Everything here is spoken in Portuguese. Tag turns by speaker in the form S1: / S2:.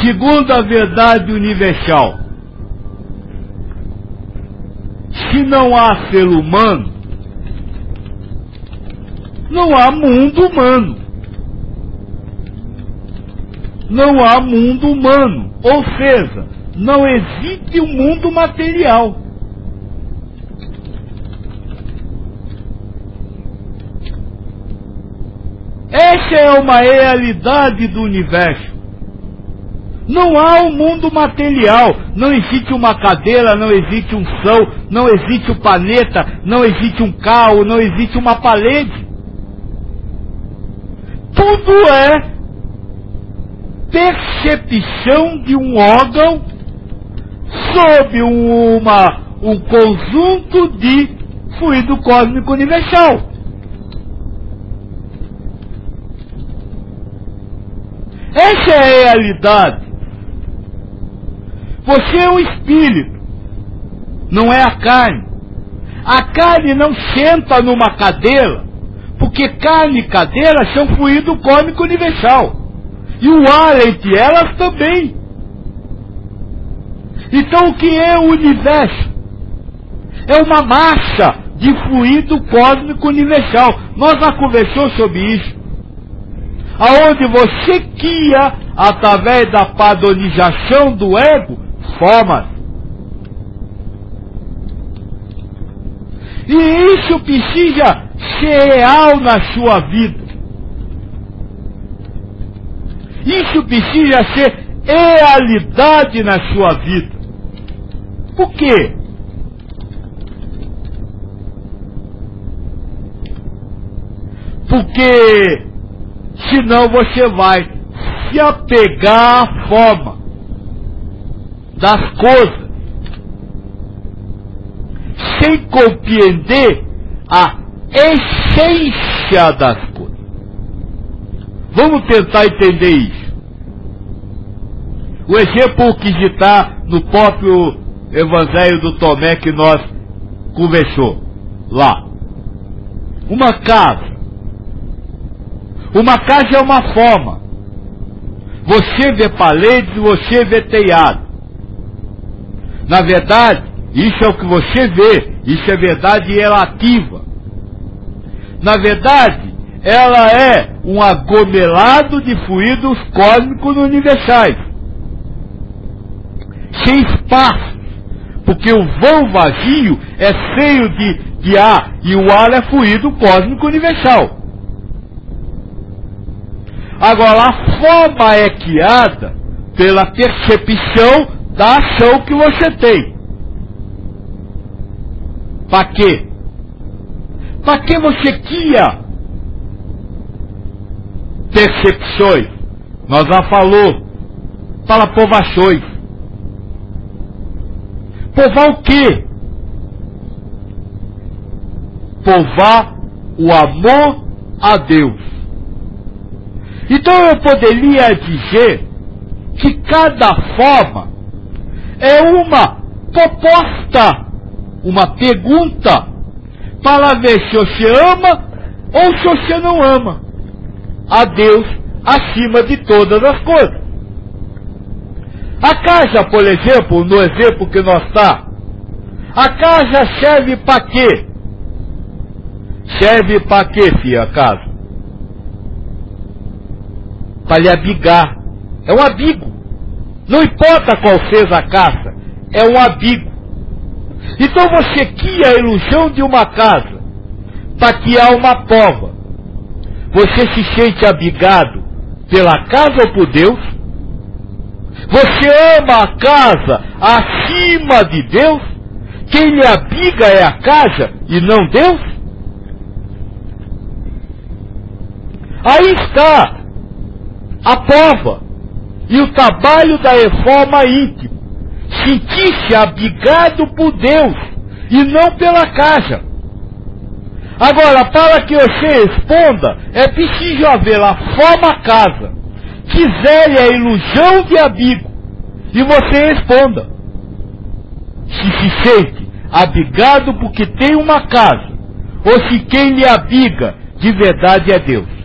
S1: segundo a verdade universal, se não há ser humano, não há mundo humano. Não há mundo humano. Ou seja, não existe um mundo material. Essa é uma realidade do universo. Não há um mundo material. Não existe uma cadeira, não existe um sol, não existe um planeta, não existe um carro, não existe uma parede. Tudo é percepção de um órgão sob um conjunto de fluido cósmico universal. Essa é a realidade. Você é um espírito, não é a carne. A carne não senta numa cadeira, porque carne e cadeira são fluido cósmico universal. E o ar entre elas também. Então o que é o universo? É uma massa de fluido cósmico universal. Nós já conversamos sobre isso. Aonde você cria, através da padronização do ego, formas. E isso precisa ser real na sua vida. Isso precisa ser realidade na sua vida. Por quê? Porque senão você vai se apegar à forma das coisas, sem compreender a essência das coisas. Vamos tentar entender isso. O exemplo que está no próprio Evangelho do Tomé que nós conversou lá. Uma casa. Uma casa é uma forma. Você vê paredes, você vê telhado. Na verdade, isso é o que você vê. Isso é verdade relativa. Na verdade, ela é um aglomerado de fluidos cósmicos universais. Sem espaço. Porque o vão vazio é cheio de ar. E o ar é fluido cósmico universal. Agora, a forma é criada pela percepção da ação que você tem. Para quê? Para que você cria percepções? Nós já falou. Para provações. Provar o quê? Provar o amor a Deus. Então eu poderia dizer que cada forma é uma proposta, uma pergunta, para ver se você ama ou se você não ama a Deus acima de todas as coisas. A casa, por exemplo, no exemplo que nós está, a casa serve para quê? Serve para quê, filha, a casa? Para lhe abrigar. É um abrigo. Não importa qual seja a casa, é um abrigo. Então você cria a ilusão de uma casa para criar uma prova. Você se sente abrigado pela casa ou por Deus? Você ama a casa acima de Deus? Quem lhe abriga é a casa e não Deus? Aí está a prova e o trabalho da reforma íntima. Sentir-se abrigado por Deus e não pela casa. Agora, para que você responda, é preciso haver a forma casa, que zele a ilusão de abrigo, e você responda. Se sente abrigado porque tem uma casa, ou se quem lhe abriga de verdade é Deus.